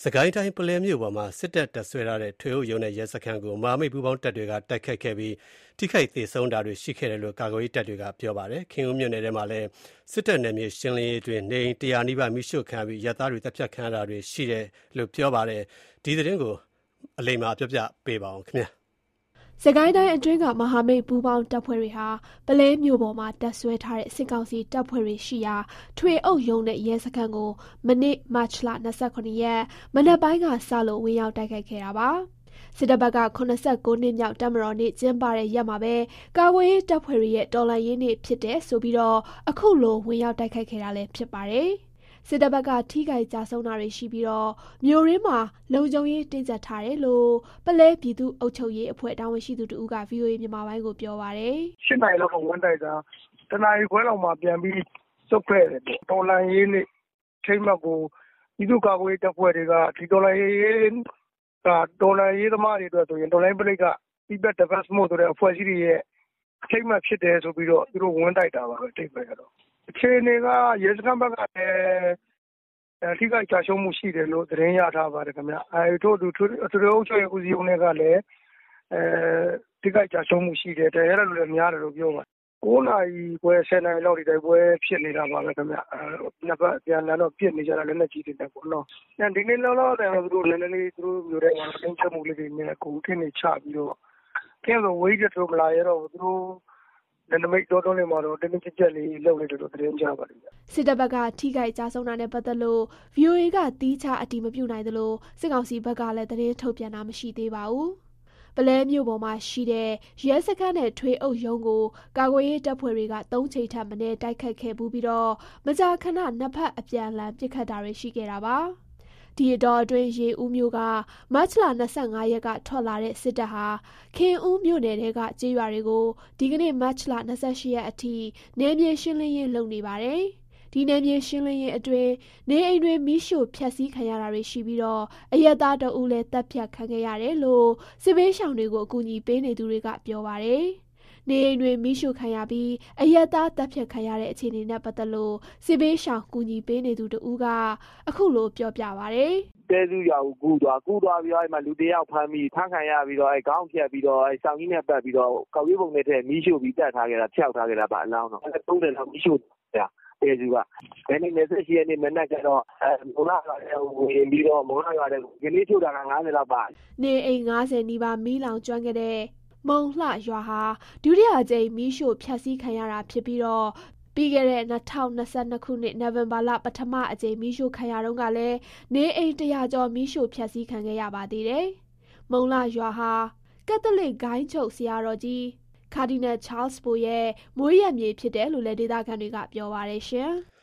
စကိုင်းတိုင်းပုလဲမြို့ပေါ်မှာစစ်တပ်တပ်ဆွဲထားတဲ့ထွေအုပ်ရုံးနဲ့ရဲစခန်းကိုမဟာမိတ်ပူးပေါင်းတပ်တွေကတိုက်ခိုက်ခဲ့ပြီးထိခိုက်သေဆုံးတာတွေရှိခဲ့တယ်လို့ကာကွယ်ရေးတပ်တွေကပြောပါတယ်။ခင်ဦးမြို့နယ်ထဲမှာလည်းစစ်တပ်နယ်မြေရှင်းလင်းရေးတွင်နေအိမ်100နီးပါးမိရှုခံပြီးရဲသားတွေတပ်ဖြတ်ခံရတာတွေရှိတယ်လို့ပြောပါတယ်။ဒီသတင်းကိုအလိမ္မာပြောပြပေးပါအောင်ခင်ဗျာ။စကိုင်းတိုင်းအတွင်းကမဟာမိတ်ပူးပေါင်းတပ်ဖွဲ့တွေဟာပုလဲမြို့ပေါ်မှာတပ်ဆွဲထားတဲ့စစ်ကောင်စီတပ်ဖွဲ့တွေရှိရာထွေအုပ်ရုံးနဲ့ရဲစခန်းကိုမနေ့မတ်လ29ရက်မနက်ပိုင်းကစလို့ဝင်ရောက်တိုက်ခိုက်ခဲ့တာပါ။စစ်တပ်ဘက်က89နှစ်မြောက်တပ်မတော်နေ့ကျင်းပတဲ့ရက်မှာပဲကာကွယ်ရေးတပ်ဖွဲ့တွေရဲ့တော်လှန်ရေးနေ့ဖြစ်တဲ့ဆိုပြီးအခုလိုဝင်ရောက်တိုက်ခိုက်ခဲ့တာလည်းဖြစ်ပါတယ်။စစ်တပ်ဘက်ကထိခိုက်ကြဆုံးတာတွေရှိပြီးမြို့ရင်းမှာလုံခြုံရေးတင်းကျပ်ထားတယ်လို့ပုလဲပြည်သူ့အုပ်ချုပ်ရေးအဖွဲ့တာဝန်ရှိသူတဦးက VOA မြန်မာပိုင်းကိုပြောပါတယ်။8 နာရီလောက်ကဝန်တိုက်တာတနာရီခွဲလောက်မှပြန်ပြီးစုတ်ခဲ့တယ်ပေါ့။တော်လှန်ရေးနေ့ထိမှတ်ကိုပြည်သူ့ကာကွယ်ရေးတပ်ဖွဲ့တွေကဒီတော်လှန်ရေးသမားတွေအတွက်ဆိုရင်တော်လှန်ရေးပရိတ်က People Defense Force ဆိုတဲ့အဖွဲ့အစည်းတွေရဲ့ထိမှတ်ဖြစ်တယ်ဆိုပြီးတော့သူတို့ဝန်တိုက်တာပါပဲတိတ်ပဲတော့အခြေအနေကရဲစခန်းဘက်ကလည်းထိခိုက်ကြရှုံးမှုရှိတယ်လို့သတင်းရထားပါတယ်ခင်ဗျ။ထို့အတူထွေအုပ်ချုပ်ရေးဦးစီးဦးကလည်းထိခိုက်ကြရှုံးမှုရှိတယ်တရားရလို့လည်းများတယ်လို့ပြောပါတယ်9 နာရီခွဲ10 နာရီလောက်ဒီတိုက်ပွဲဖြစ်နေတာပါပဲခင်ဗျ။နှစ်ဖက်ပြန်လာတော့ပြစ်နေကြတာလည်းလက်ကြီးတွေတက်ပေါ့နော်။ဒီနေ့လောက်တယ်သူတို့လည်းလေးသူတို့မျိုးတဲ့မှာတင်းချက်မှုလေးတွေနဲ့ကိုထင်းနေချပြီးတော့ကဲလို့ဝေးတဲ့သူမလာရတော့သူတို့နမိတ်တော်တော်လေးမှာတော့တင်းကျပ်လေးလုပ်နေတယ်လို့သတင်းကြပါတယ်။စစ်တပ်ဘက်ကထိခိုက်ကြဆုံးတာနဲ့ပတ်သက်လို့ VOA ကတီးခြားအတည်မပြုနိုင်သလိုစစ်ကောင်စီဘက်ကလည်းသတင်းထုတ်ပြန်တာမရှိသေးပါဘူး။ပုလဲမြို့ပေါ်မှာရှိတဲ့ရဲစခန်းနဲ့ထွေအုပ်ရုံးကိုကာကွယ်ရေးတပ်ဖွဲ့တွေက3 ချိန်ထပ်မံတိုက်ခတ်ခဲ့ပြီးမကြာခဏနှစ်ဖက်အပြန်အလှန်ပစ်ခတ်တာတွေရှိခဲ့တာပါ။ဒီအတောအတွင်းရေဦးမြို့ကမတ်လ25ရက်ကထွက်လာတဲ့စစ်တပ်ဟာခင်ဦးမြို့နယ်ထဲကကျေးရွာတွေကိုဒီကနေ့မတ်လ28ရက်အထိနယ်မြေရှင်းလင်းရေးလုပ်နေပါတယ်။ဒီနယ်မြေရှင်းလင်းရေးအတွင်းနေအိမ်တွေမိရှို့ဖျက်ဆီးခံရတာတွေရှိပြီးအရက်သားတအုပ်လည်းတပ်ဖြတ်ခံခဲ့ရတယ်လို့စစ်ဘေးရှောင်တွေကိုအကူအညီပေးနေသူတွေကပြောပါတယ်။နေအိမ်တွေမိရှို့ခံရပြီးအရက်သားတပ်ဖြတ်ခံရတဲ့အခြေအနေနဲ့ပတ်သက်လို့စစ်ဘေးရှောင်ကူညီပေးနေသူတဦးကအခုလိုပြောပြပါတယ်။တဲစုရွာကိုကူးသွားပြီးတော့အဲ့မှာလူတယောက်ဖမ်းခံရပြီးတော့အဲ့ခေါင်းဖြတ်ပြီးတော့အဲ့စောင်းကြီးနဲ့ပတ်ပြီးတော့ကောက်ရွေးပုံနဲ့ထဲမိရှို့ပြီးတတ်ထားခဲ့တာဖျောက်ထားခဲ့တာပါအလောင်းတော့အဲ့30လောက်မိရှို့တာတဲစုကဘယ်နေ့28ရက်နေ့မနက်ကတော့မုံလာရွာထဲဝင်ပြီးတော့မုံလာရွာထဲကလေးချို့တာက90လောက်ပါနေအိမ်90နီးပါးမီးလောင်ကျွမ်းခဲ့တဲ့မုံလှရွာဟာဒုတိယကြိမ်မီးရှို့ဖျက်ဆီးခံရတာဖြစ်ပြီးပြီးခဲ့တဲ့2022ခုနှစ်နိုဝင်ဘာလပထမအကြိမ်မီးရှို့ခံရတုန်းကလည်းနေအိမ်100ကျော်မီးရှို့ဖျက်ဆီးခံခဲ့ရပါသေးတယ်။မုံလာရွာဟာကက်သလစ်ဂိုင်းချုပ်ဆရာတော်ကြီးကာဒီနယ်ချားလ်စ်ဘိုရဲ့မွေးရမြေဖြစ်တယ်လို့လည်းဒေသခံတွေကပြောပါတယ်ရှင်။